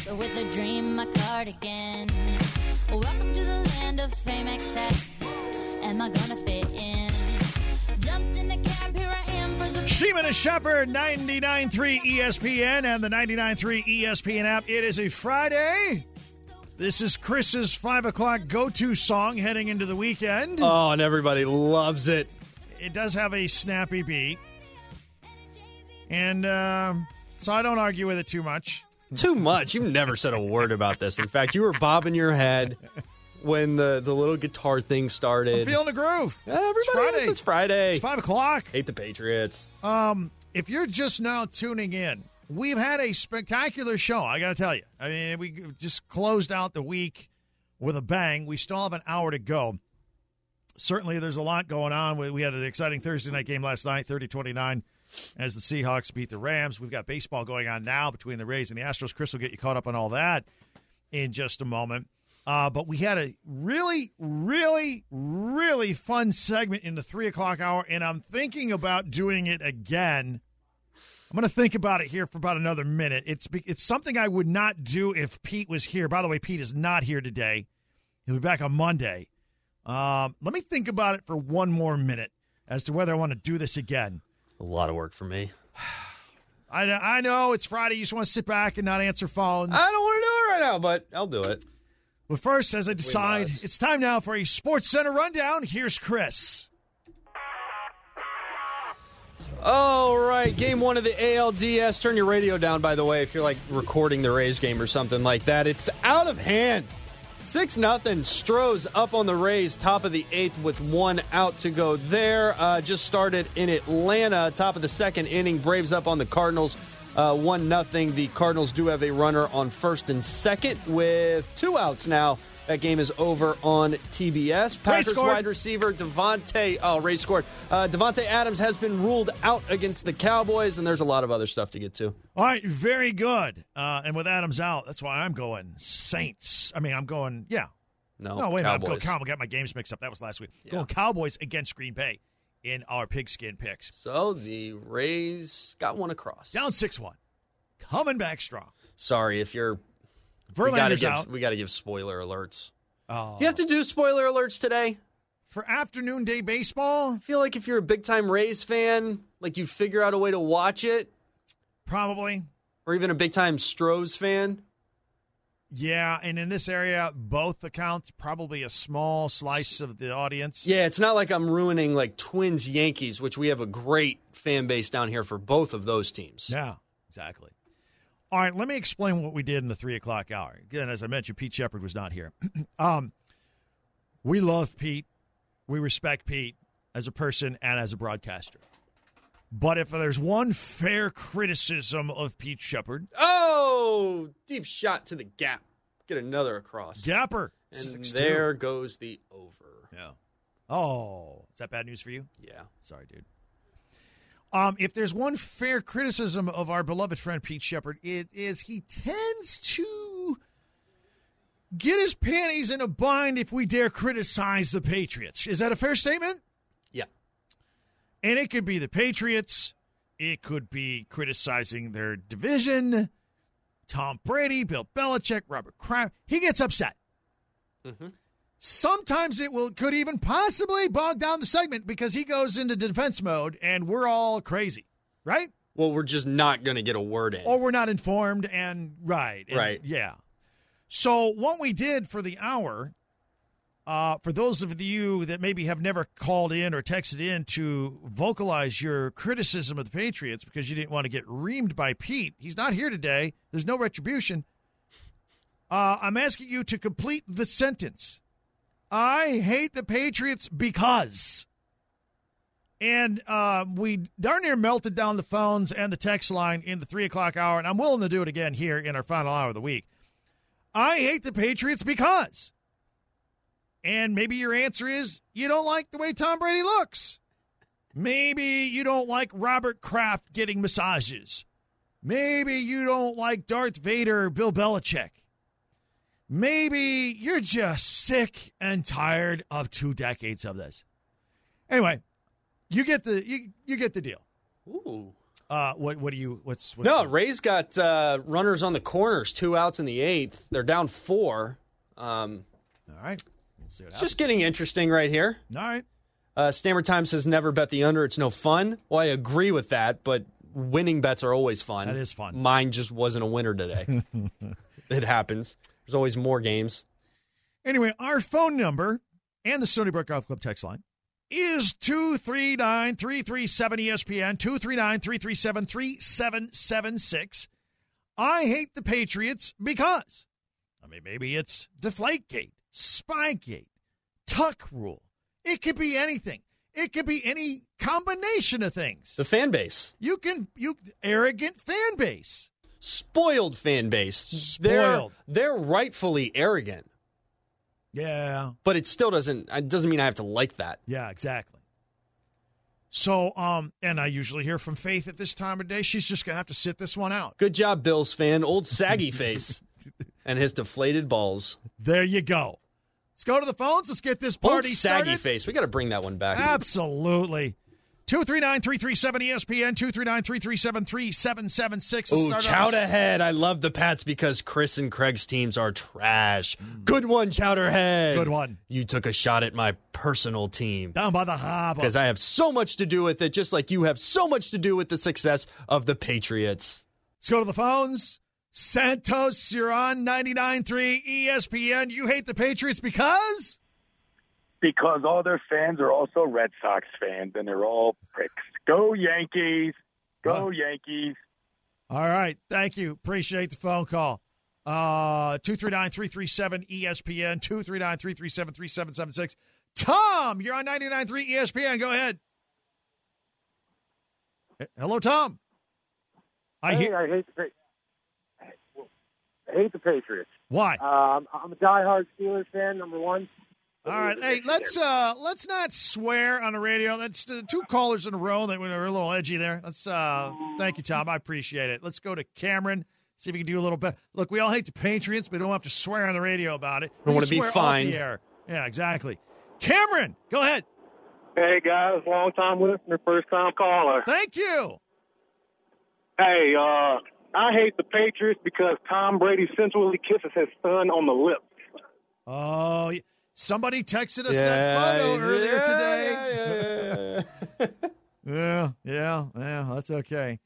with a dream, my cardigan. Welcome to the land of fame excess. Am I gonna fit in? Jumped in the cab, here I am for the... Sheeman and Shepherd, 99.3 ESPN and the 99.3 ESPN app. It is a Friday. This is Chris's 5 o'clock go-to song heading into the weekend. Oh, and everybody loves it. It does have a snappy beat. And so I don't argue with it too much. Too much? You never said a word about this. In fact, you were bobbing your head when the little guitar thing started. I'm feeling the groove. Yeah, everybody it's Friday. It's 5 o'clock. Hate the Patriots. If you're just now tuning in, we've had a spectacular show, I got to tell you. I mean, we just closed out the week with a bang. We still have an hour to go. Certainly, there's a lot going on. We had an exciting Thursday night game last night, 30-29, as the Seahawks beat the Rams. We've got baseball going on now between the Rays and the Astros. Chris will get you caught up on all that in just a moment. But we had a really, really, really fun segment in the 3 o'clock hour, and I'm thinking about doing it again. I'm going to think about it here for about another minute. It's something I would not do if Pete was here. By the way, Pete is not here today. He'll be back on Monday. Let me think about it for one more minute as to whether I want to do this again. A lot of work for me. I know it's Friday. You just want to sit back and not answer phones. I don't want to do it right now, but I'll do it. But first, as I decide, it's time now for a Sports Center rundown. Here's Chris. All right, game one of the ALDS. Turn your radio down, by the way, if you're like recording the Rays game or something like that. It's out of hand. 6-0. Stroh's up on the Rays, top of the 8th with 1 out to go there. Just started in Atlanta, top of the second inning. Braves up on the Cardinals, 1-0. The Cardinals do have a runner on first and second with 2 outs now. That game is over on TBS. Packers wide receiver Ray scored. Devontae Adams has been ruled out against the Cowboys, and there's a lot of other stuff to get to. All right, very good. And with Adams out, that's why I'm going Saints. I mean, I'm going, yeah. No, wait a minute. Cowboys. I got my games mixed up. That was last week. Yeah. Going Cowboys against Green Bay in our pigskin picks. So the Rays got one across. Down 6-1. Coming back strong. Sorry, if you're... Verlander's out. We got to give spoiler alerts. Oh. Do you have to do spoiler alerts today? For afternoon day baseball? I feel like if you're a big-time Rays fan, like you figure out a way to watch it. Probably. Or even a big-time Stros fan. Yeah, and in this area, both account probably a small slice of the audience. Yeah, it's not like I'm ruining like Twins-Yankees, which we have a great fan base down here for both of those teams. Yeah, exactly. All right, let me explain what we did in the 3 o'clock hour. Again, as I mentioned, Pete Shepherd was not here. We love Pete. We respect Pete as a person and as a broadcaster. But if there's one fair criticism of Pete Shepherd... Oh, deep shot to the gap. Get another across. Gapper. And there goes the over. Yeah. Oh, is that bad news for you? Yeah. Sorry, dude. If there's one fair criticism of our beloved friend Pete Shepherd, it is he tends to get his panties in a bind if we dare criticize the Patriots. Is that a fair statement? Yeah. And it could be the Patriots. It could be criticizing their division, Tom Brady, Bill Belichick, Robert Kraft. He gets upset. Mm-hmm. Sometimes could even possibly bog down the segment because he goes into defense mode and we're all crazy, right? Well, we're just not going to get a word in. Or we're not informed and right. Yeah. So what we did for the hour, for those of you that maybe have never called in or texted in to vocalize your criticism of the Patriots because you didn't want to get reamed by Pete. He's not here today. There's no retribution. I'm asking you to complete the sentence. I hate the Patriots because. And we darn near melted down the phones and the text line in the 3 o'clock hour, and I'm willing to do it again here in our final hour of the week. I hate the Patriots because. And maybe your answer is you don't like the way Tom Brady looks. Maybe you don't like Robert Kraft getting massages. Maybe you don't like Darth Vader or Bill Belichick. Maybe you're just sick and tired of 2 decades of this. Anyway, you get the deal. Ooh. What's no, Rays got runners on the corners, 2 outs in the 8th. They're down 4. All right. We'll see what happens. Just getting interesting right here. All right. Stammer Time says never bet the under. It's no fun. Well, I agree with that, but winning bets are always fun. That is fun. Mine just wasn't a winner today. It happens. There's always more games. Anyway, our phone number and the Stony Brook Golf Club text line is 239-337-ESPN, 239-337-3776. I hate the Patriots because, maybe it's Deflategate, Spygate, Tuck Rule. It could be anything. It could be any combination of things. The fan base. Arrogant fan base. Spoiled fan base. Spoiled. They're rightfully arrogant. Yeah. But it doesn't mean I have to like that. Yeah, exactly. So, and I usually hear from Faith at this time of day. She's just going to have to sit this one out. Good job, Bills fan. Old saggy face and his deflated balls. There you go. Let's go to the phones. Let's get this party started. Saggy face. We got to bring that one back. Absolutely. 239-337-ESPN, 239-337-3776. Ooh, Chowderhead. I love the Pats because Chris and Craig's teams are trash. Good one, Chowderhead. Good one. You took a shot at my personal team. Down by the harbor. Because I have so much to do with it, just like you have so much to do with the success of the Patriots. Let's go to the phones. Santos, you're on 99.3 ESPN. You hate the Patriots because? Because all their fans are also Red Sox fans, and they're all pricks. Go Yankees. Go Yankees. All right. Thank you. Appreciate the phone call. 239-337-ESPN, 239-337-3776. Tom, you're on 99.3 ESPN. Go ahead. Hello, Tom. I hate the Patriots. Why? I'm a diehard Steelers fan, number one. All right, hey, let's not swear on the radio. That's 2 callers in a row that were a little edgy there. Let's thank you, Tom. I appreciate it. Let's go to Cameron. See if we can do a little bit. Look, we all hate the Patriots, but we don't have to swear on the radio about it. We want to be fine. Yeah, exactly. Cameron, go ahead. Hey guys, long time listener, first time caller. Thank you. Hey, I hate the Patriots because Tom Brady sensually kisses his son on the lips. Oh, somebody texted us that photo earlier today. Yeah, that's okay.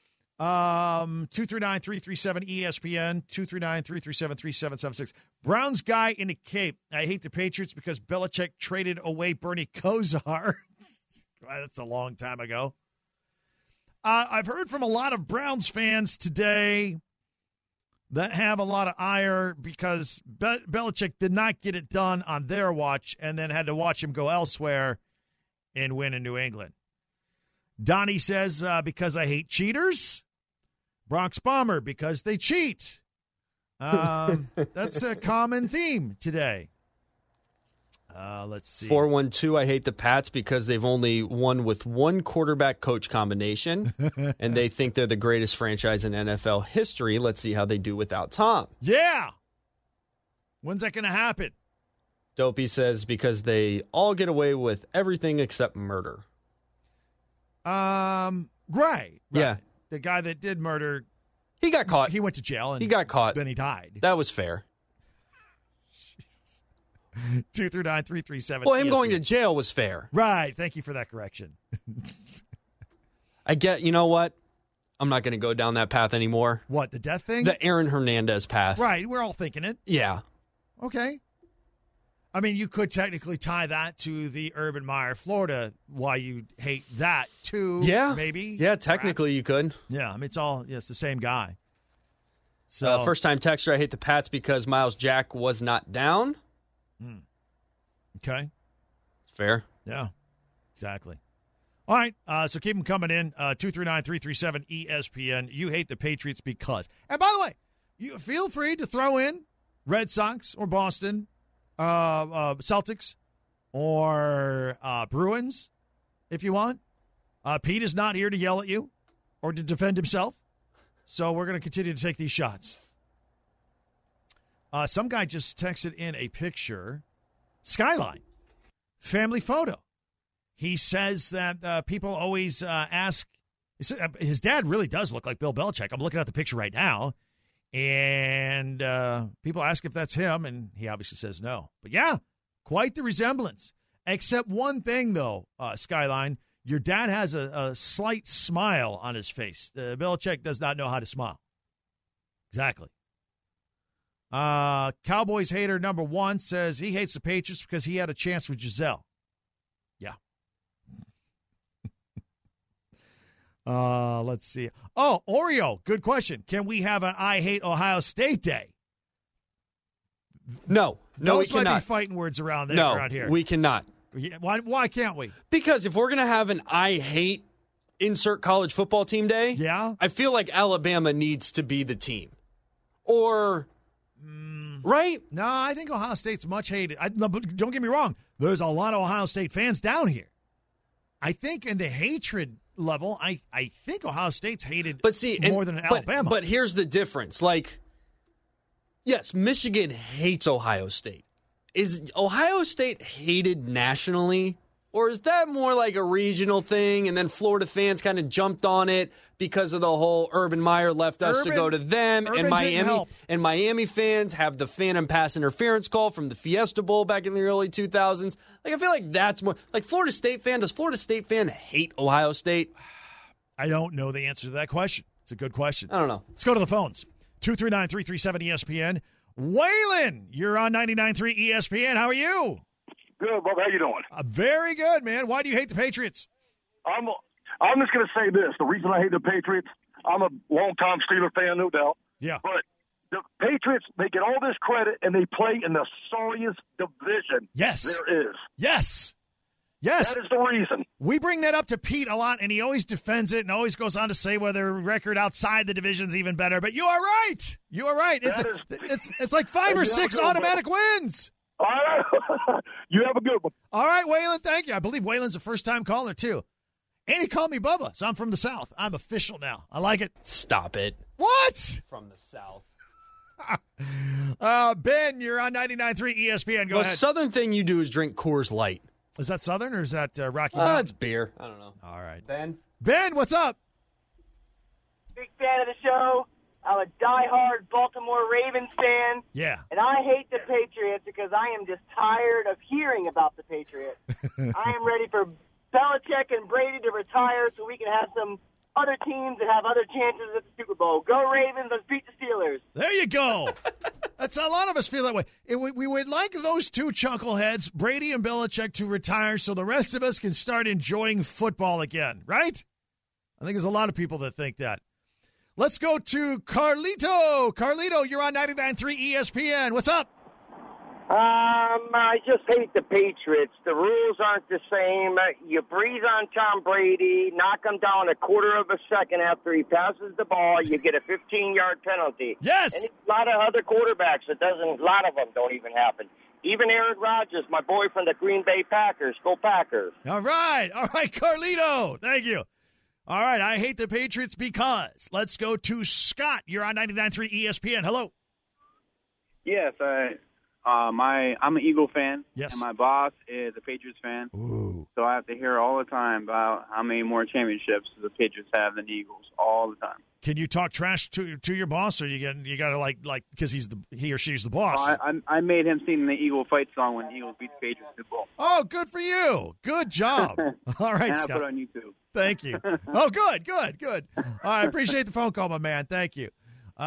239-337-ESPN, 239-337-3776. Browns guy in a cape. I hate the Patriots because Belichick traded away Bernie Kosar. That's a long time ago. I've heard from a lot of Browns fans today that have a lot of ire because Belichick did not get it done on their watch and then had to watch him go elsewhere and win in New England. Donnie says, because I hate cheaters. Bronx Bomber, because they cheat. That's a common theme today. Let's see. 412, I hate the Pats because they've only won with one quarterback coach combination, and they think they're the greatest franchise in NFL history. Let's see how they do without Tom. Yeah. When's that going to happen? Dopey says because they all get away with everything except murder. Right. Yeah. The guy that did murder. He got caught. He went to jail. And he got caught. Then he died. That was fair. 239-337. Well, him going to jail was fair. Right. Thank you for that correction. You know what? I'm not going to go down that path anymore. What, the death thing? The Aaron Hernandez path. Right. We're all thinking it. Yeah. Okay. I mean, you could technically tie that to the Urban Meyer, Florida, why you hate that too. Yeah. Maybe. Yeah, technically you could. Yeah. I mean, it's the same guy. So first-time texter, I hate the Pats because Miles Jack was not down. Okay. Fair. Yeah, exactly. All right, so keep them coming in. 239-337-ESPN. You hate the Patriots because. And by the way, you feel free to throw in Red Sox or Boston, Celtics or Bruins if you want. Pete is not here to yell at you or to defend himself, so we're going to continue to take these shots. Some guy just texted in a picture. Skyline. Family photo. He says that people always ask His dad really does look like Bill Belichick. I'm looking at the picture right now, and people ask if that's him, and he obviously says no. But, yeah, quite the resemblance. Except one thing, though, Skyline, your dad has a slight smile on his face. Belichick does not know how to smile. Exactly. Cowboys hater number 1 says he hates the Patriots because he had a chance with Giselle. Yeah. Let's see. Oh, Oreo, good question. Can we have an I hate Ohio State day? No, Those we cannot. might be fighting words around there. No, around here. we cannot. Why can't we? Because if we're going to have an I hate insert college football team day, Yeah. I feel like Alabama needs to be the team. Or, right? No, I think Ohio State's much hated. No, but don't get me wrong. There's a lot of Ohio State fans down here. I think in the hatred level, I think Ohio State's hated more than Alabama. But here's the difference. Like, yes, Michigan hates Ohio State. Is Ohio State hated nationally? Or is that more like a regional thing, and then Florida fans kind of jumped on it because of the whole Urban Meyer left us to go to them, and Miami fans have the phantom pass interference call from the Fiesta Bowl back in the early 2000s. Like, I feel like that's more like Florida State fan. Does Florida State fan hate Ohio State? I don't know the answer to that question. It's a good question. I don't know. Let's go to the phones. 239-337-ESPN. Waylon, you're on 99.3 ESPN. How are you? Good, Bob. How you doing? Very good, man. Why do you hate the Patriots? I'm just going to say this. The reason I hate the Patriots, I'm a longtime Steeler fan, no doubt. Yeah. But the Patriots, they get all this credit, and they play in the sorriest division there is. Yes. That is the reason. We bring that up to Pete a lot, and he always defends it and always goes on to say whether record outside the division's even better. But you are right. You are right. It's like 5 or 6 automatic wins. All right. You have a good one. All right, Waylon, thank you. I believe Waylon's a first-time caller, too. And he called me Bubba, so I'm from the South. I'm official now. I like it. Stop it. What? From the South. Ben, you're on 99.3 ESPN. Go ahead. The Southern thing you do is drink Coors Light. Is that Southern or is that Rocky Mountain? It's beer. I don't know. All right. Ben, what's up? Big fan of the show. I'm a diehard Baltimore Ravens fan. Yeah. And I hate the Patriots because I am just tired of hearing about the Patriots. I am ready for Belichick and Brady to retire so we can have some other teams that have other chances at the Super Bowl. Go Ravens, let's beat the Steelers. There you go. That's a lot of us feel that way. We would like those two chuckleheads, Brady and Belichick, to retire so the rest of us can start enjoying football again, right? I think there's a lot of people that think that. Let's go to Carlito. Carlito, you're on 99.3 ESPN. What's up? I just hate the Patriots. The rules aren't the same. You breathe on Tom Brady, knock him down a quarter of a second after he passes the ball, you get a 15-yard penalty. Yes. And a lot of other quarterbacks, a lot of them don't even happen. Even Aaron Rodgers, my boy from the Green Bay Packers. Go Packers. All right, Carlito. Thank you. All right, I hate the Patriots because. Let's go to Scott. You're on 99.3 ESPN. Hello. Yes, I'm an Eagle fan. Yes. And my boss is a Patriots fan. Ooh. So I have to hear all the time about how many more championships the Patriots have than the Eagles, all the time. Can you talk trash to your boss, or you got to like because he or she's the boss? I made him sing the Eagle fight song when the Eagles beat the Patriots Super Bowl. Oh, good for you. Good job. All right, and Scott. I put it on YouTube. Thank you. Oh, good. All right, I appreciate the phone call, my man. Thank you.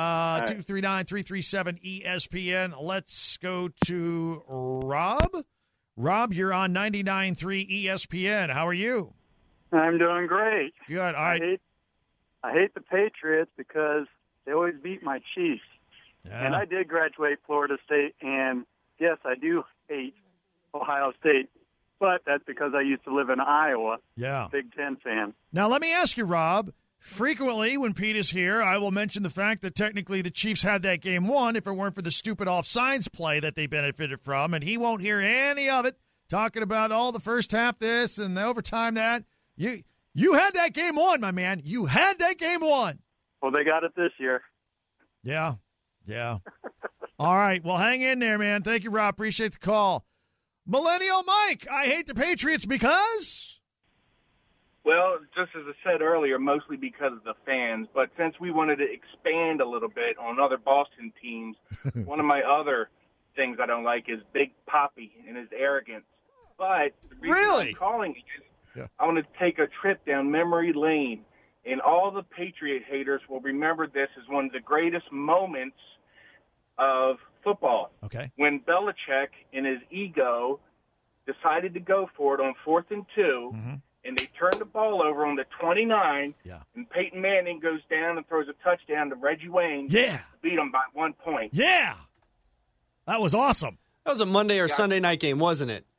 239-337-ESPN. Let's go to Rob. Rob, you're on 99.3 ESPN. How are you? I'm doing great. Good. All right. I hate the Patriots because they always beat my Chiefs. Yeah. And I did graduate Florida State, and yes, I do hate Ohio State, but that's because I used to live in Iowa. Yeah. Big Ten fan. Now, let me ask you, Rob. Frequently, when Pete is here, I will mention the fact that technically the Chiefs had that game won if it weren't for the stupid offsides play that they benefited from, and he won't hear any of it, talking about all the first half this and the overtime that. You had that game won, my man. You had that game won. Well, they got it this year. Yeah. All right. Well, hang in there, man. Thank you, Rob. Appreciate the call. Millennial Mike, I hate the Patriots because... Well, just as I said earlier, mostly because of the fans. But since we wanted to expand a little bit on other Boston teams, one of my other things I don't like is Big Papi and his arrogance. But the reason I'm calling is I want to take a trip down memory lane. And all the Patriot haters will remember this as one of the greatest moments of football. Okay. When Belichick, in his ego, decided to go for it on 4th and 2, and they turned the ball over on the 29, and Peyton Manning goes down and throws a touchdown to Reggie Wayne to beat him by 1 point. Yeah. That was awesome. That was a Monday or Sunday night game, wasn't it?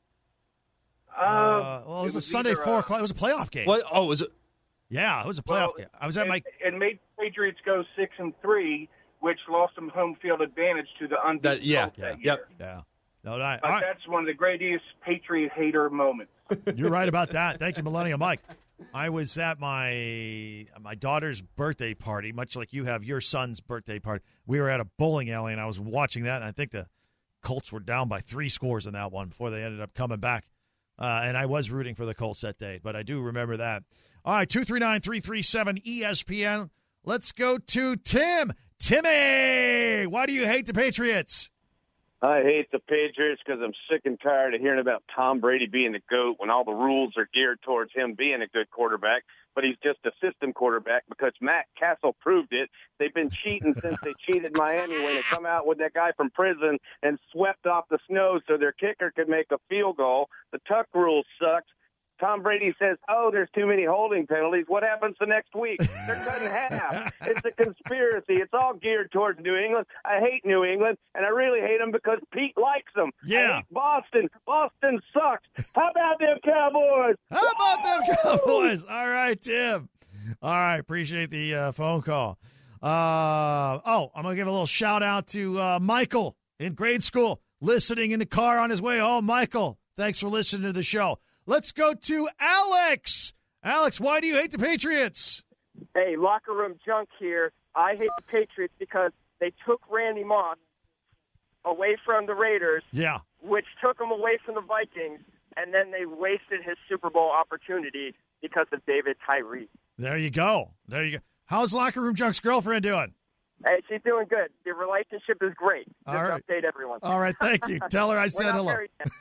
Well, it was a Sunday 4 o'clock. It was a playoff game. What? Oh, was it? Yeah, it was a playoff game. I was at my. It made Patriots go 6-3, which lost them home field advantage to the unbeaten Colts that year. Yeah. No, that's one of the greatest Patriot hater moments. You're right about that. Thank you, Millennial Mike. I was at my daughter's birthday party, much like you have your son's birthday party. We were at a bowling alley, and I was watching that, and I think the Colts were down by 3 scores in that one before they ended up coming back. And I was rooting for the Colts that day, but I do remember that. All right, 239-337-ESPN. Let's go to Tim. Timmy, why do you hate the Patriots? I hate the Patriots because I'm sick and tired of hearing about Tom Brady being the GOAT when all the rules are geared towards him being a good quarterback, but he's just a system quarterback because Matt Castle proved it. They've been cheating since they cheated Miami when they come out with that guy from prison and swept off the snow so their kicker could make a field goal. The tuck rule sucked. Tom Brady says, there's too many holding penalties. What happens the next week? They're cut in half. It's a conspiracy. It's all geared towards New England. I hate New England, and I really hate them because Pete likes them. Yeah. I hate Boston. Boston sucks. How about them Cowboys? How about them Cowboys? All right, Tim. All right, appreciate the phone call. I'm going to give a little shout-out to Michael in grade school, listening in the car on his way home. Michael, thanks for listening to the show. Let's go to Alex. Alex, why do you hate the Patriots? Hey, locker room junk here. I hate the Patriots because they took Randy Moss away from the Raiders, which took him away from the Vikings, and then they wasted his Super Bowl opportunity because of David Tyree. There you go. How's locker room junk's girlfriend doing? Hey, she's doing good. The relationship is great. Just update everyone. All right, thank you. Tell her I said hello.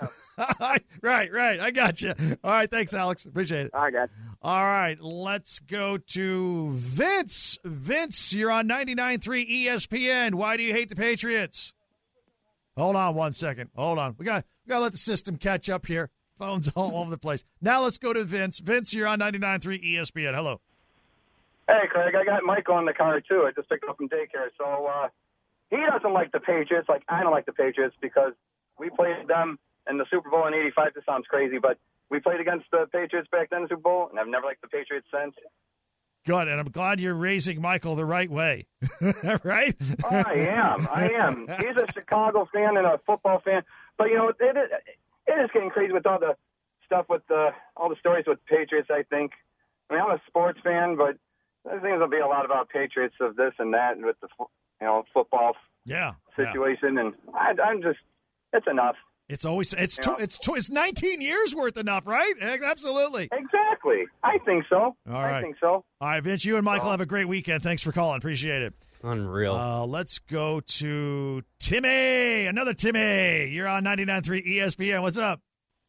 Right. I got you. All right, thanks, Alex. Appreciate it. All right, guys. All right, let's go to Vince. Vince, you're on 99.3 ESPN. Why do you hate the Patriots? Hold on 1 second. Hold on. We got to let the system catch up here. Phones all over the place. Now let's go to Vince. Vince, you're on 99.3 ESPN. Hello. Hey, Craig, I got Mike on the car, too. I just picked up from daycare. So he doesn't like the Patriots. Like, I don't like the Patriots because we played them in the Super Bowl in '85. This sounds crazy, but we played against the Patriots back then in the Super Bowl, and I've never liked the Patriots since. Good, and I'm glad you're raising Michael the right way. Right? Oh, I am. He's a Chicago fan and a football fan. But, you know, it is getting crazy with all the stuff with all the stories with Patriots, I think. I mean, I'm a sports fan, but I think there'll be a lot about Patriots of this and that and with the football situation. And I'm just, it's enough. It's always it's 19 years worth enough, right? Absolutely. Exactly. I think so. I think so. All right, Vince, you and Michael have a great weekend. Thanks for calling. Appreciate it. Unreal. Let's go to Timmy. Another Timmy. You're on 99.3 ESPN. What's up?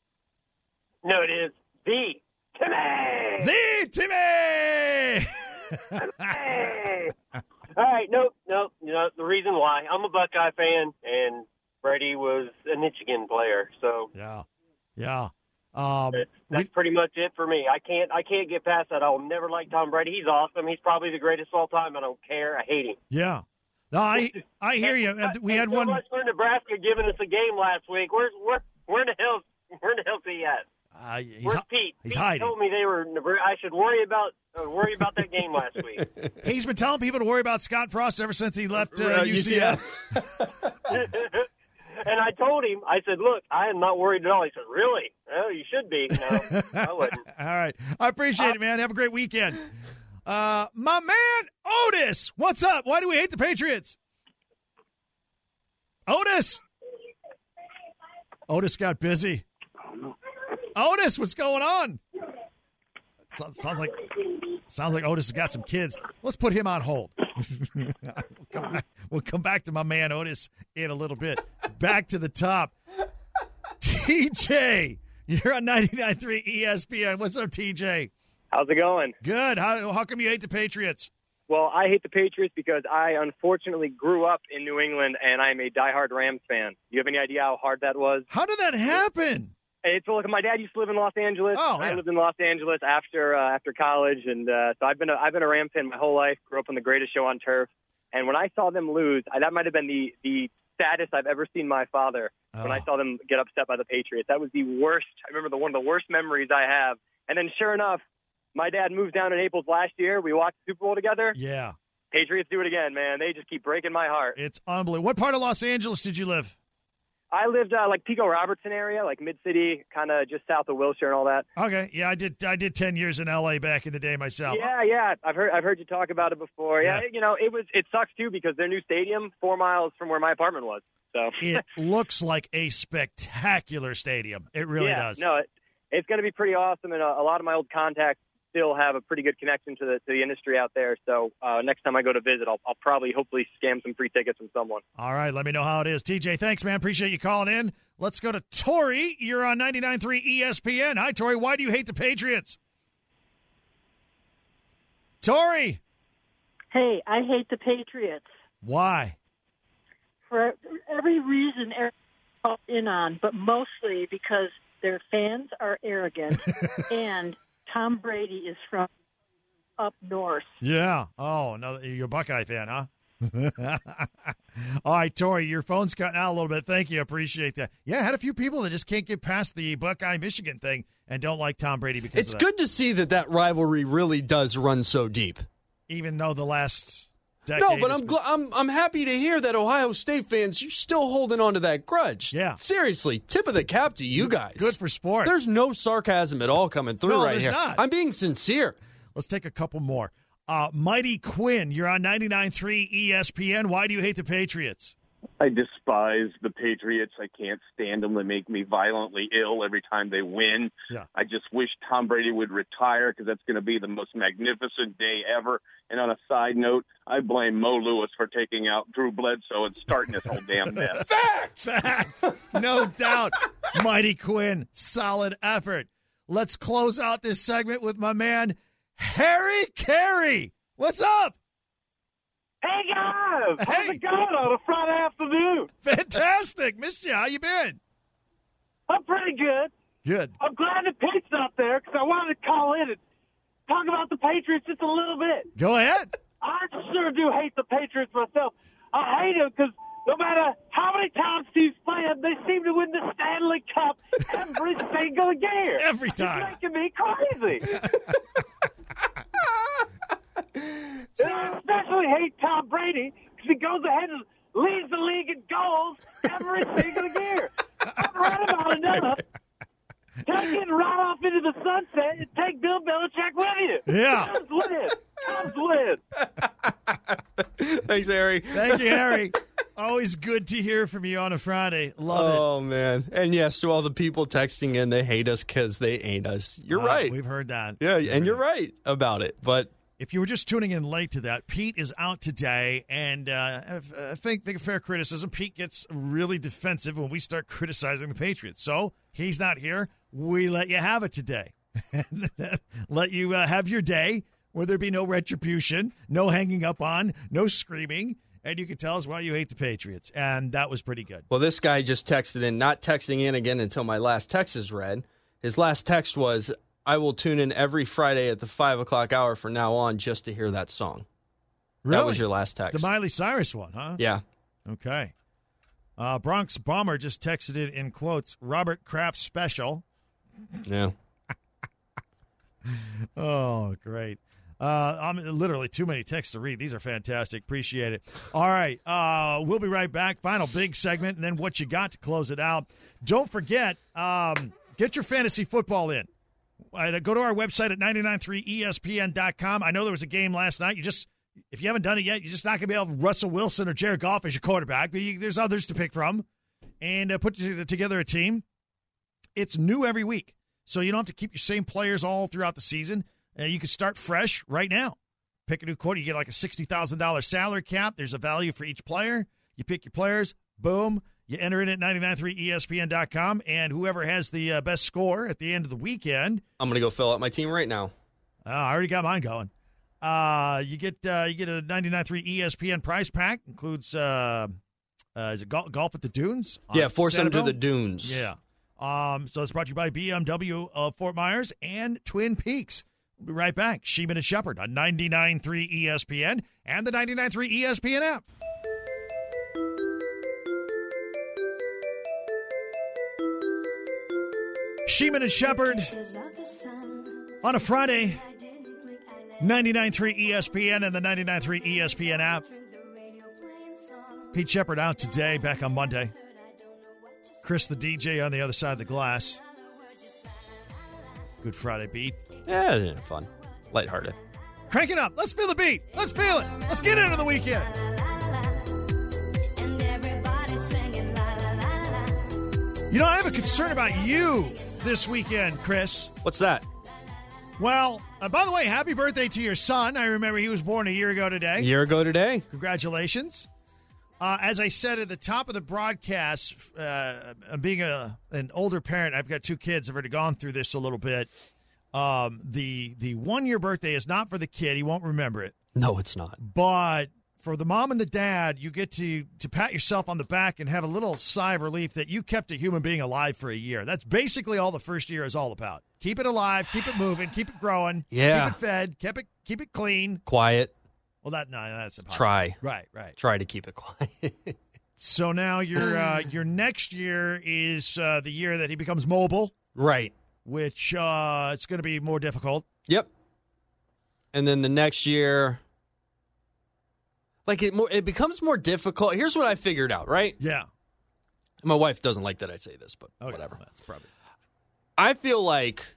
No, it is the Timmy. The Timmy. Hey. All right, nope. You know, the reason why, I'm a Buckeye fan, and Brady was a Michigan player, so yeah. That's pretty much it for me. I can't get past that. I'll never like Tom Brady. He's awesome. He's probably the greatest of all time. I don't care. I hate him. Yeah. No, I hear you. We had one. So much for Nebraska giving us a game last week. Where in the hell's he at? Where's Pete? He's Pete hiding. Told me I should worry about that game last week. He's been telling people to worry about Scott Frost ever since he left UCF. And I told him, I said, look, I am not worried at all. He said, really? Oh, you should be. No, I wouldn't. All right. I appreciate it, man. Have a great weekend. My man, Otis, what's up? Why do we hate the Patriots? Otis got busy. Otis, what's going on? Sounds like Otis has got some kids. Let's put him on hold. We'll come back to my man Otis in a little bit. Back to the top. TJ, you're on 99.3 ESPN. What's up, TJ? How's it going? Good. How come you hate the Patriots? Well, I hate the Patriots because I unfortunately grew up in New England, and I'm a diehard Rams fan. Do you have any idea how hard that was? How did that happen? It's like my dad used to live in Los Angeles. Oh, yeah. I lived in Los Angeles after college, and so I've been a Rams fan my whole life. Grew up on the greatest show on turf, and when I saw them lose, that might have been the saddest I've ever seen my father when I saw them get upset by the Patriots. That was the worst. I remember one of the worst memories I have. And then, sure enough, my dad moved down in Naples last year. We watched the Super Bowl together. Yeah. Patriots do it again, man. They just keep breaking my heart. It's unbelievable. What part of Los Angeles did you live? I lived like Pico Robertson area, like Mid-City, kind of just south of Wilshire and all that. Okay, yeah, I did 10 years in L.A. back in the day myself. Yeah, I've heard you talk about it before. Yeah, it sucks too because their new stadium 4 miles from where my apartment was. So it looks like a spectacular stadium. It really does. No, it's going to be pretty awesome, and a lot of my old contacts still have a pretty good connection to the industry out there. So next time I go to visit, I'll probably hopefully scam some free tickets from someone. All right, let me know how it is. TJ, thanks, man. Appreciate you calling in. Let's go to Tori. You're on 99.3 ESPN. Hi, Tori. Why do you hate the Patriots? Tori. Hey, I hate the Patriots. Why? For every reason everyone's in on, but mostly because their fans are arrogant and Tom Brady is from up north. Yeah. Oh, no, you're a Buckeye fan, huh? All right, Tori, your phone's cutting out a little bit. Thank you. I appreciate that. Yeah, I had a few people that just can't get past the Buckeye-Michigan thing and don't like Tom Brady because it's of that. Good to see that rivalry really does run so deep. Even though the last decade. No, but I'm happy to hear that Ohio State fans, you're still holding on to that grudge. Yeah. Seriously, tip of the cap to you guys. Good for sports. There's no sarcasm at all coming through right here. Not. I'm being sincere. Let's take a couple more. Mighty Quinn, you're on 99.3 ESPN. Why do you hate the Patriots? I despise the Patriots. I can't stand them. They make me violently ill every time they win. Yeah. I just wish Tom Brady would retire because that's going to be the most magnificent day ever. And on a side note, I blame Mo Lewis for taking out Drew Bledsoe and starting this whole damn mess. Fact! No doubt. Mighty Quinn, solid effort. Let's close out this segment with my man, Harry Carey. What's up? Hey, guys! How's it going on a Friday afternoon? Fantastic. Missed you. How you been? I'm pretty good. Good. I'm glad that Pete's not there because I wanted to call in and talk about the Patriots just a little bit. Go ahead. I sure do hate the Patriots myself. I hate them because no matter how many times Steve's playing, they seem to win the Stanley Cup every single year. Every time. It's making me crazy. And I especially hate Tom Brady because he goes ahead and leads the league in goals every single year. I've read about enough. Take it right off into the sunset and take Bill Belichick with you. Yeah. Cubs win. Thanks, Harry. Thank you, Harry. Always good to hear from you on a Friday. Love it. Oh, man. And yes, to all the people texting in, they hate us because they ain't us. You're right. We've heard that. Yeah, and you're right about it. But if you were just tuning in late to that, Pete is out today, and I think a fair criticism. Pete gets really defensive when we start criticizing the Patriots. So he's not here. We let you have it today. Let you have your day where there be no retribution, no hanging up on, no screaming, and you can tell us why you hate the Patriots. And that was pretty good. Well, this guy just texted in, not texting in again until my last text is read. His last text was, I will tune in every Friday at the 5 o'clock hour from now on just to hear that song. Really? That was your last text. The Miley Cyrus one, huh? Yeah. Okay. Bronx Bomber just texted it in quotes, Robert Kraft special. Yeah. Oh, great. I'm literally too many texts to read. These are fantastic. Appreciate it. All right. We'll be right back. Final big segment, and then what you got to close it out. Don't forget, get your fantasy football in. Go to our website at 993ESPN.com. I know there was a game last night. If you haven't done it yet, you're just not going to be able to have Russell Wilson or Jared Goff as your quarterback. But there's others to pick from. And put together a team. It's new every week. So you don't have to keep your same players all throughout the season. You can start fresh right now. Pick a new quarter. You get like a $60,000 salary cap. There's a value for each player. You pick your players. Boom. You enter in at 993ESPN.com, and whoever has the best score at the end of the weekend. I'm going to go fill out my team right now. I already got mine going. You get a 99.3 ESPN prize pack. Includes is it golf at the Dunes? Yeah, force them to the Dunes. Yeah. So it's brought to you by BMW of Fort Myers and Twin Peaks. We'll be right back. Sheeman and Shepherd on 99.3 ESPN and the 99.3 ESPN app. Sheeman and Shepherd on a Friday. 99.3 ESPN and the 99.3 ESPN app. Pete Shepherd out today, back on Monday. Chris the DJ on the other side of the glass. Good Friday beat. Yeah, fun. Lighthearted. Crank it up. Let's feel the beat. Let's feel it. Let's get into the weekend. You know, I have a concern about you this weekend, Chris. What's that? Well, by the way, happy birthday to your son. I remember he was born a year ago today. Congratulations. As I said at the top of the broadcast, being an older parent, I've got 2 kids. I've already gone through this a little bit. The 1-year birthday is not for the kid. He won't remember it. No, it's not. But for the mom and the dad, you get to pat yourself on the back and have a little sigh of relief that you kept a human being alive for a year. That's basically all the first year is all about. Keep it alive, keep it moving, keep it growing, keep it fed, keep it clean. Quiet. Well, that's impossible. Try. Right. Try to keep it quiet. So now your next year is the year that he becomes mobile. Right. Which it's going to be more difficult. Yep. And then the next year, like it becomes more difficult. Here's what I figured out, right? Yeah. My wife doesn't like that I say this, but whatever. That's probably. I feel like,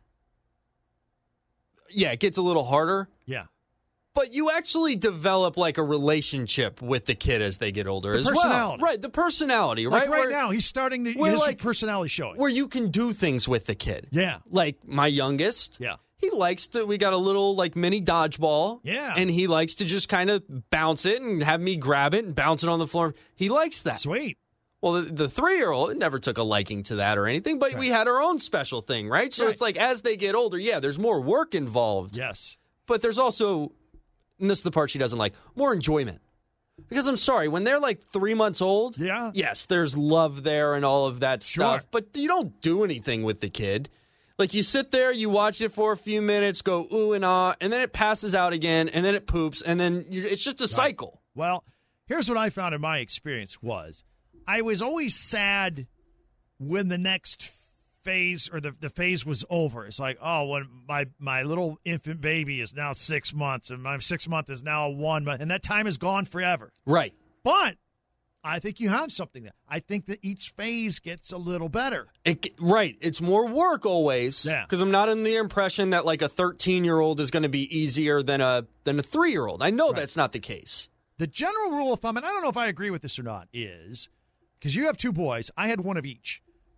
it gets a little harder. Yeah. But you actually develop like a relationship with the kid as they get older as well. Right, the personality, right? Like now, he's starting to his personality showing. Where you can do things with the kid. Yeah. Like my youngest. Yeah. He likes to, we got a little like mini dodgeball. Yeah. And he likes to just kind of bounce it and have me grab it and bounce it on the floor. He likes that. Sweet. Well, the 3-year-old never took a liking to that or anything, but we had our own special thing, right? So it's like as they get older, there's more work involved. Yes. But there's also, and this is the part she doesn't like, more enjoyment. Because I'm sorry, when they're like 3 months old, yes, there's love there and all of that stuff, but you don't do anything with the kid. Like you sit there, you watch it for a few minutes, go ooh and ah, and then it passes out again, and then it poops, and then it's just a cycle. Well, here's what I found in my experience was I was always sad when the next phase or the phase was over. It's like, oh, when my little infant baby is now 6 months and my 6 month is now 1 month, and that time is gone forever. Right. But I think you have something there. I think that each phase gets a little better. Right. It's more work always. Yeah. Because I'm not in the impression that like a 13-year-old is going to be easier than a 3-year-old. I know that's not the case. The general rule of thumb, and I don't know if I agree with this or not, is because you have 2 boys, I had 1 of each.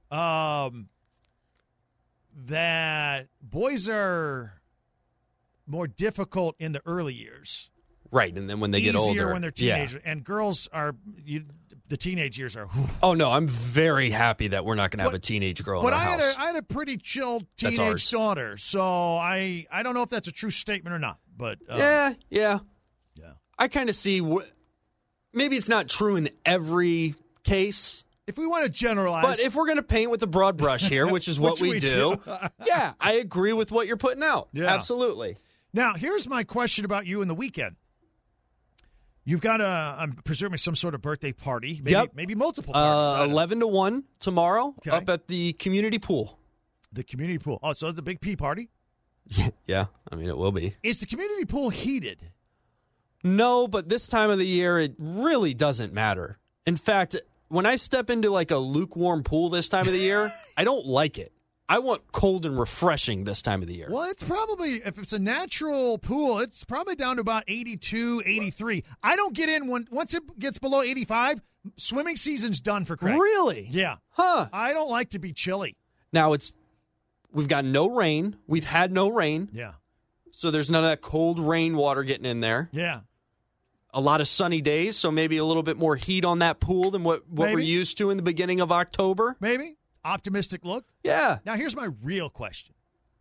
That boys are more difficult in the early years. Right, and then when they get older. Easier when they're teenagers. Yeah. And girls are, the teenage years are. Whew. Oh, no, I'm very happy that we're not going to have a teenage girl in our house. But I had a pretty chill teenage daughter, so I don't know if that's a true statement or not. But Yeah. I kind of see, maybe it's not true in every case. If we want to generalize. But if we're going to paint with a broad brush here, which is what we do, I agree with what you're putting out. Yeah. Absolutely. Now, here's my question about you in the weekend. You've got I'm presuming some sort of birthday party, maybe multiple parties. 11 to 1 tomorrow up at the community pool. The community pool. Oh, so it's a big pee party? Yeah, I mean, it will be. Is the community pool heated? No, but this time of the year, it really doesn't matter. In fact, when I step into like a lukewarm pool this time of the year, I don't like it. I want cold and refreshing this time of the year. Well, it's probably, if it's a natural pool, it's probably down to about 82, 83. I don't get in once it gets below 85, swimming season's done for Craig. Really? Yeah. Huh. I don't like to be chilly. Now, we've got no rain. We've had no rain. Yeah. so there's none of that cold rainwater getting in there. Yeah. A lot of sunny days, so maybe a little bit more heat on that pool than what we're used to in the beginning of October. Maybe. Optimistic look. Yeah. Now, here's my real question.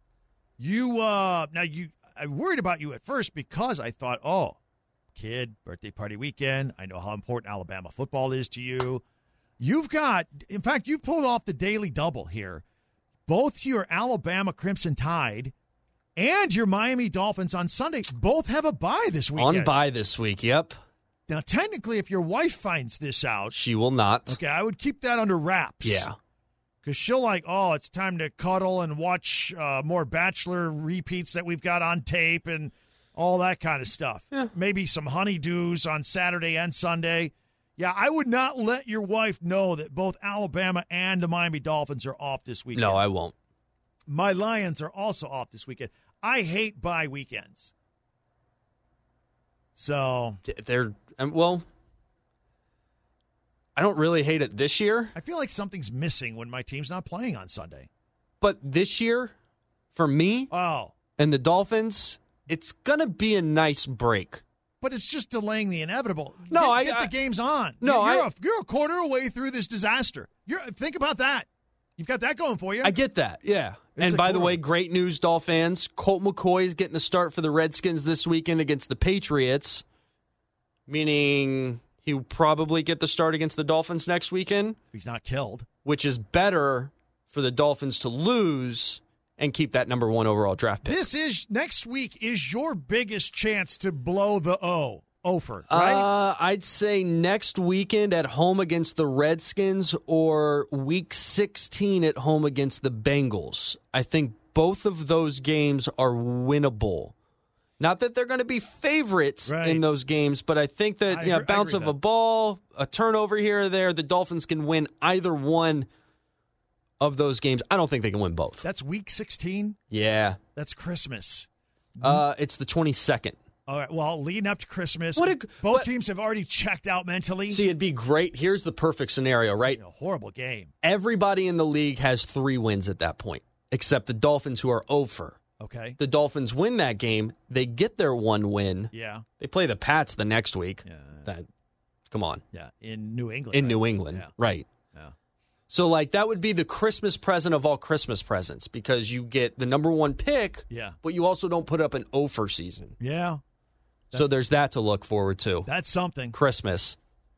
I worried about you at first because I thought, oh, kid, birthday party weekend. I know how important Alabama football is to you. You've pulled off the daily double here. Both your Alabama Crimson Tide and your Miami Dolphins on Sunday both have a bye this weekend. On bye this week, yep. Now, technically, if your wife finds this out. She will not. Okay, I would keep that under wraps. Yeah. Because she'll it's time to cuddle and watch more Bachelor repeats that we've got on tape and all that kind of stuff. Yeah. Maybe some honeydews on Saturday and Sunday. Yeah, I would not let your wife know that both Alabama and the Miami Dolphins are off this weekend. No, I won't. My Lions are also off this weekend. I hate bye weekends. So. I don't really hate it this year. I feel like something's missing when my team's not playing on Sunday. But this year, for me and the Dolphins, it's going to be a nice break. But it's just delaying the inevitable. No, get the games on. No, you're a quarter away through this disaster. Think about that. You've got that going for you. I get that, yeah. And by the way, great news, Dolph fans. Colt McCoy is getting the start for the Redskins this weekend against the Patriots, meaning he'll probably get the start against the Dolphins next weekend. He's not killed. Which is better for the Dolphins to lose and keep that number 1 overall draft pick. Next week is your biggest chance to blow the Ofer, right? I'd say next weekend at home against the Redskins or week 16 at home against the Bengals. I think both of those games are winnable. Not that they're going to be favorites in those games, but I think that bounce of a ball, a turnover here or there, the Dolphins can win either one of those games. I don't think they can win both. That's week 16? Yeah. That's Christmas. It's the 22nd. All right, well, leading up to Christmas, both teams have already checked out mentally. See, it'd be great. Here's the perfect scenario, right? A horrible game. Everybody in the league has 3 wins at that point, except the Dolphins, who are over. Okay. The Dolphins win that game. They get their 1 win. Yeah. They play the Pats the next week. Yeah. Come on. Yeah, in New England. In New England, right. Yeah. So, that would be the Christmas present of all Christmas presents because you get the number 1 pick, but you also don't put up an Ofer season. Yeah. So there's that to look forward to. That's something. Christmas.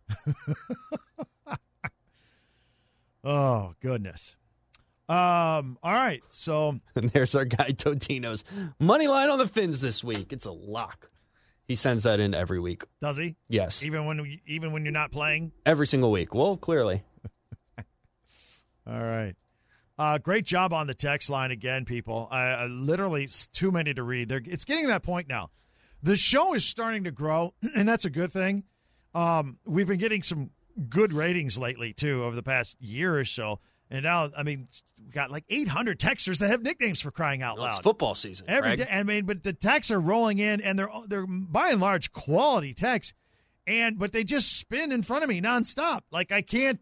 Oh, goodness. All right. So and there's our guy Totino's money line on the Fins this week. It's a lock. He sends that in every week. Does he? Yes. Even when you're not playing? Every single week. Well, clearly. All right. Great job on the text line again, people. Literally, it's too many to read. It's getting to that point now. The show is starting to grow, and that's a good thing. We've been getting some good ratings lately, too, over the past year or so. And now, we've got 800 texters that have nicknames for crying out loud. It's football season. Every day. But the texts are rolling in, and they're by and large quality texts. But they just spin in front of me nonstop. I can't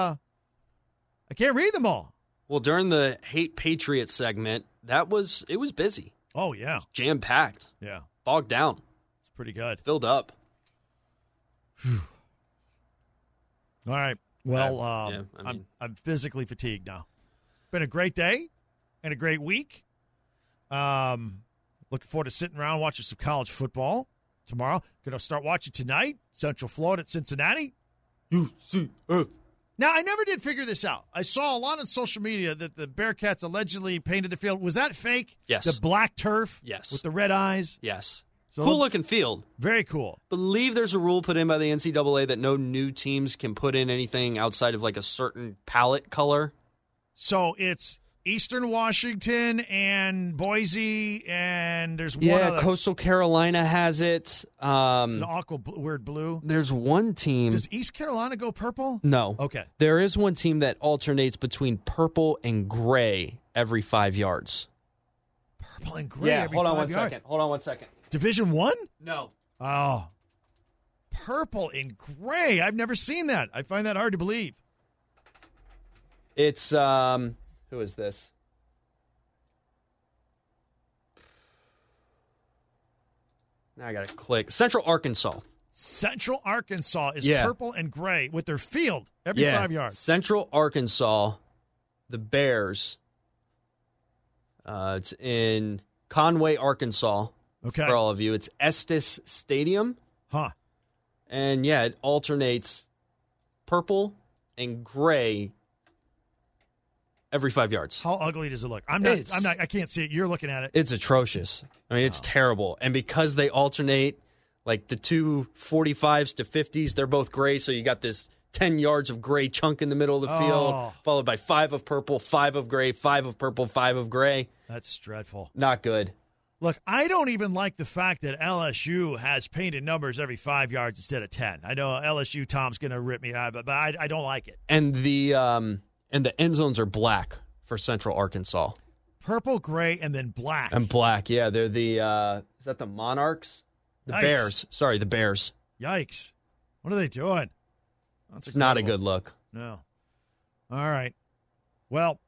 read them all. Well, during the Hate Patriots segment, it was busy. Oh, yeah. Jam-packed. Yeah. Bogged down. It's pretty good. Filled up. All right. Well, I'm physically fatigued now. Been a great day and a great week. Looking forward to sitting around watching some college football tomorrow. Going to start watching tonight. Central Florida at Cincinnati. UCF. Now, I never did figure this out. I saw a lot on social media that the Bearcats allegedly painted the field. Was that fake? Yes. The black turf? Yes. With the red eyes? Yes. So cool-looking field. Very cool. Believe there's a rule put in by the NCAA that no new teams can put in anything outside of a certain palette color. So it's Eastern Washington and Boise, and there's one other. Coastal Carolina has it. It's an weird blue. There's one team. Does East Carolina go purple? No. Okay. There is one team that alternates between purple and gray every 5 yards. Purple and gray every 5 yards? Hold on one second. Division I? No. Oh. Purple and gray. I've never seen that. I find that hard to believe. It's, who is this? Now I got to click. Central Arkansas. Central Arkansas is purple and gray with their field every 5 yards. Central Arkansas, the Bears. It's in Conway, Arkansas. Okay. For all of you. It's Estes Stadium. Huh. And, it alternates purple and gray every 5 yards. How ugly does it look? I can't see it. You're looking at it. It's atrocious. I mean, it's terrible. And because they alternate, like the two 45s to 50s, they're both gray, so you got this 10 yards of gray chunk in the middle of the field, followed by 5 of purple, 5 of gray, 5 of purple, 5 of gray. That's dreadful. Not good. Look, I don't even like the fact that LSU has painted numbers every 5 yards instead of 10. I know LSU Tom's going to rip me out, but I don't like it. And the end zones are black for Central Arkansas. Purple, gray, and then black. And black, yeah. They're the is that the Monarchs? The Yikes. Bears. Sorry, the Bears. Yikes. What are they doing? It's not a good look. No. All right. Well,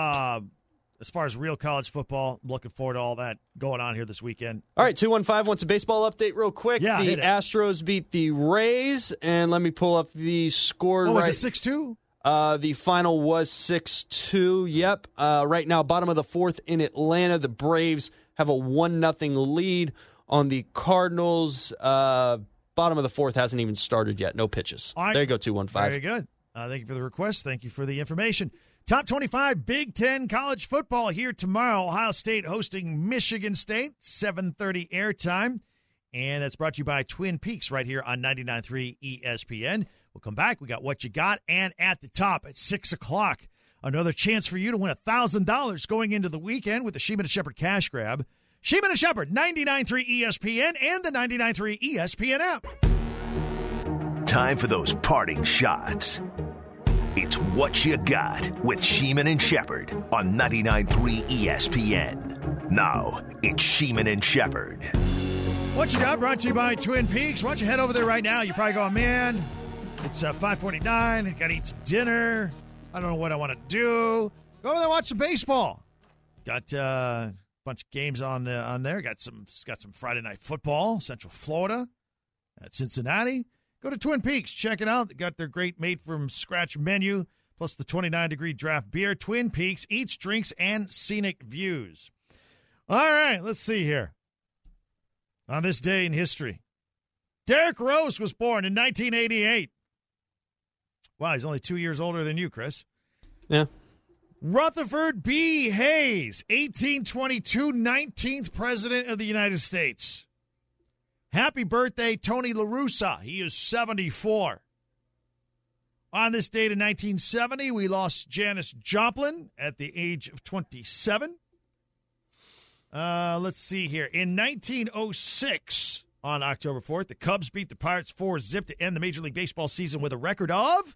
as far as real college football, I'm looking forward to all that going on here this weekend. All right, 215 wants a baseball update real quick. Yeah, the Astros beat the Rays, and let me pull up the score. Was it 6-2? The final was 6-2, yep. Right now, bottom of the fourth in Atlanta, the Braves have a 1-0 lead on the Cardinals. Bottom of the fourth hasn't even started yet. No pitches. All right. There you go, 215. Very good. Thank you for the request. Thank you for the information. Top 25 Big Ten college football here tomorrow. Ohio State hosting Michigan State, 7:30 airtime. And that's brought to you by Twin Peaks right here on 99.3 ESPN. We'll come back. We got What You Got, and at the top at 6 o'clock, another chance for you to win $1,000 going into the weekend with the Sheeman & Shepherd Cash Grab. Sheeman & Shepherd, 99.3 ESPN and the 99.3 ESPN app. Time for those parting shots. It's What You Got with Sheeman & Shepherd on 99.3 ESPN. Now, it's Sheeman & Shepherd. What You Got brought to you by Twin Peaks. Why don't you head over there right now? You're probably going, man, it's 5:49. Got to eat some dinner. I don't know what I want to do. Go over there and watch some baseball. Got a bunch of games on there. Got some Friday night football. Central Florida at Cincinnati. Go to Twin Peaks. Check it out. They got their great made-from-scratch menu, plus the 29-degree draft beer. Twin Peaks, eats, drinks, and scenic views. All right, let's see here. On this day in history, Derrick Rose was born in 1988. Wow, he's only 2 years older than you, Chris. Yeah. Rutherford B. Hayes, 1822, 19th President of the United States. Happy birthday, Tony La Russa. He is 74. On this date in 1970, we lost Janis Joplin at the age of 27. Let's see here. In 1906, on October 4th, the Cubs beat the Pirates 4-0 to end the Major League Baseball season with a record of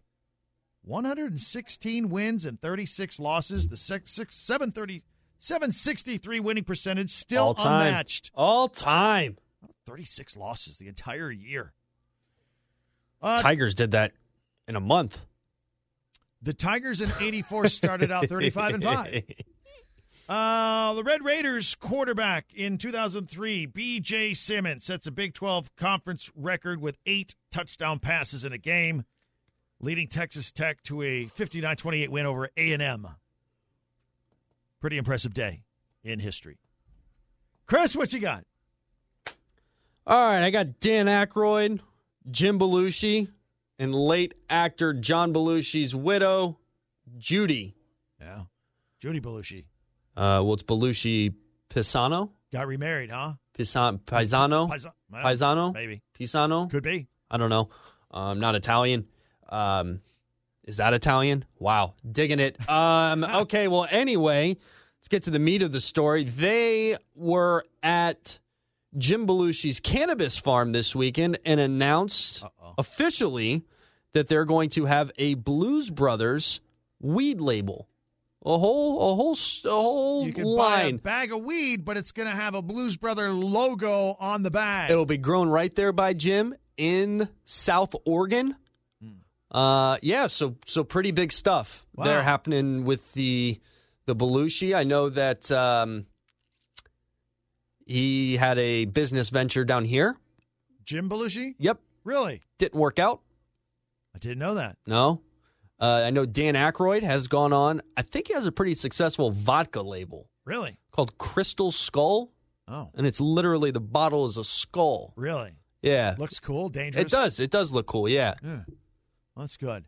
116 wins and 36 losses. The 763 winning percentage still all-time. Unmatched. All time. 36 losses the entire year. Tigers did that in a month. The Tigers in 84 started out 35-5. The Red Raiders quarterback in 2003, B.J. Simmons, sets a Big 12 conference record with 8 touchdown passes in a game, leading Texas Tech to a 59-28 win over A&M. Pretty impressive day in history. Chris, what you got? All right, I got Dan Aykroyd, Jim Belushi, and late actor John Belushi's widow, Judy. Yeah, Judy Belushi. It's Belushi Pisano. Got remarried, huh? Paisano? Maybe. Pisano? Could be. I don't know. Not Italian. Is that Italian? Wow. Digging it. Okay, well, anyway, let's get to the meat of the story. They were at Jim Belushi's cannabis farm this weekend and announced officially that they're going to have a Blues Brothers weed label. A whole you can line. Buy a bag of weed, but it's going to have a Blues Brother logo on the bag. It'll be grown right there by Jim in South Oregon. So pretty big stuff there happening with the Belushi. I know that He had a business venture down here. Jim Belushi? Yep. Really? Didn't work out. I didn't know that. No. I know Dan Aykroyd has gone on. I think he has a pretty successful vodka label. Really? Called Crystal Skull. Oh. And it's literally, the bottle is a skull. Really? Yeah. Looks cool, dangerous. It does. It does look cool, yeah. Well, that's good.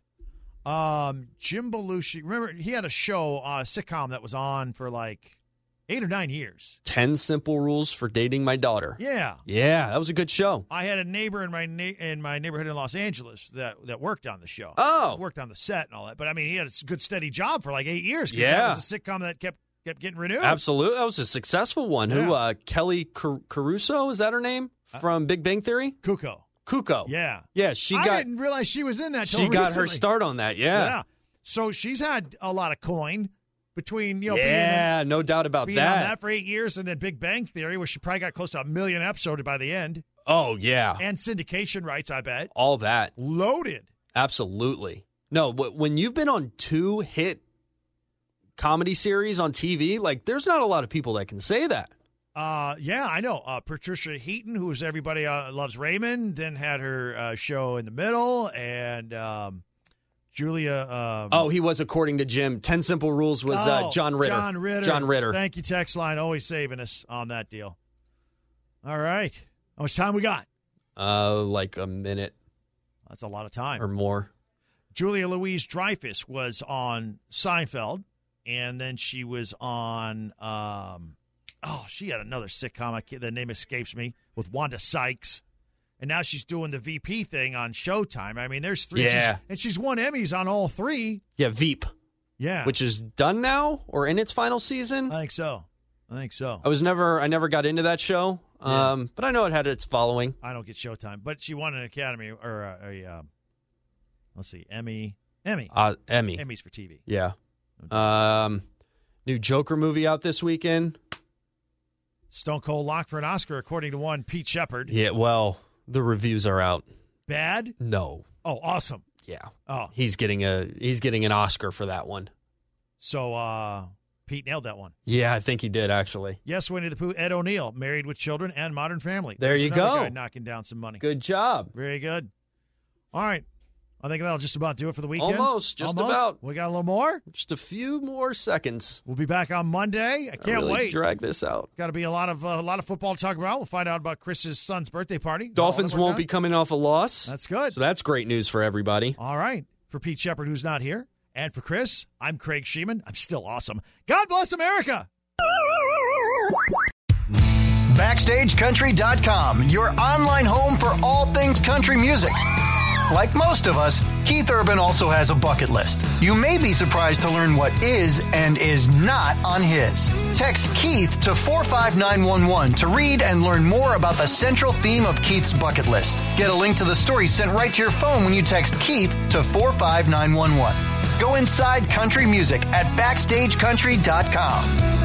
Jim Belushi, remember, he had a show, a sitcom that was on for like 8 or 9 years. 10 Simple Rules for Dating My Daughter. Yeah. Yeah, that was a good show. I had a neighbor in my neighborhood in Los Angeles that worked on the show. Oh. Worked on the set and all that. But, I mean, he had a good, steady job for like 8 years. Yeah. That was a sitcom that kept getting renewed. Absolutely. That was a successful one. Yeah. Who, Kelly Caruso, is that her name? From Big Bang Theory? Cuco. Yeah. Yeah, I didn't realize she was in that till She got recently. her start on that, yeah. So she's had a lot of coin between, no doubt about being on that for 8 years, and then Big Bang Theory, where she probably got close to 1 million episodes by the end. Oh, yeah. And syndication rights, I bet. All that. Loaded. Absolutely. No, when you've been on 2 hit comedy series on TV, like, there's not a lot of people that can say that. Yeah, I know. Patricia Heaton, who was Everybody Loves Raymond, then had her show in the middle, and Julia. He was, according to Jim. 10 Simple Rules was John Ritter. John Ritter. Thank you, text line. Always saving us on that deal. All right. How much time we got? Like a minute. That's a lot of time. Or more. Julia Louis-Dreyfus was on Seinfeld, and then she was on... she had another sitcom. The name escapes me, with Wanda Sykes. And now she's doing the VP thing on Showtime. I mean, there's 3. Yeah. She's won Emmys on all 3. Yeah, Veep. Yeah. Which is done now or in its final season? I think so. I never got into that show. Yeah. But I know it had its following. I don't get Showtime. But she won an Academy or Emmy. Emmy. Emmys for TV. Yeah. New Joker movie out this weekend. Stone Cold locked for an Oscar, according to one Pete Shepard. Yeah, well, the reviews are out. Bad? No. Oh, awesome. Yeah. Oh. He's getting an Oscar for that one. So Pete nailed that one. Yeah, I think he did, actually. Yes, Winnie the Pooh, Ed O'Neill, Married with Children and Modern Family. There you go. Guy knocking down some money. Good job. Very good. All right. I think that'll just about do it for the weekend. Almost. About. We got a little more? Just a few more seconds. We'll be back on Monday. I can't really wait. Drag this out. Got to be a lot of football to talk about. We'll find out about Chris's son's birthday party. Dolphins won't be coming off a loss. That's good. So that's great news for everybody. All right. For Pete Shepard, who's not here, and for Chris, I'm Craig Sheeman. I'm still awesome. God bless America. BackstageCountry.com, your online home for all things country music. Like most of us, Keith Urban also has a bucket list. You may be surprised to learn what is and is not on his. Text Keith to 45911 to read and learn more about the central theme of Keith's bucket list. Get a link to the story sent right to your phone when you text Keith to 45911. Go inside country music at BackstageCountry.com.